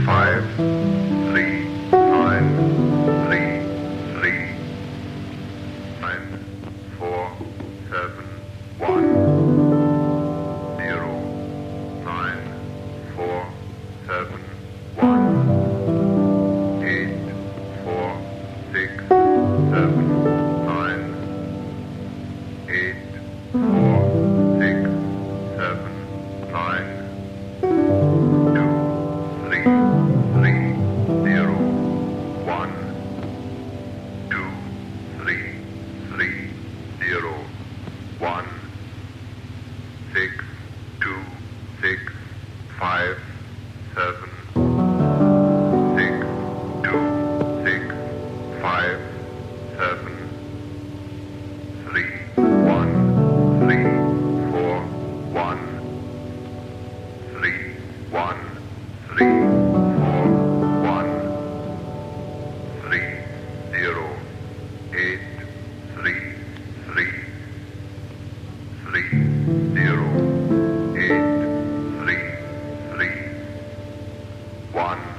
5, 3, 9, 3, 3, 9, 4, 7, 1, 0, 9, 4, 7, 1, 8, 4, 6, 7, 9, 8, 4, 6, 7, 9, 2, 3, 3, 0, 1, 2, 3, 3, 0, 1, 6, 2, 6, 5, 7, 6, 2, 6, 5, 7, 3, 1, 3, 4, 1, 3, 1, 3, 4, 1, 3, 0, 8, 3, 3, 3, 0, 8, 3, 3, 1,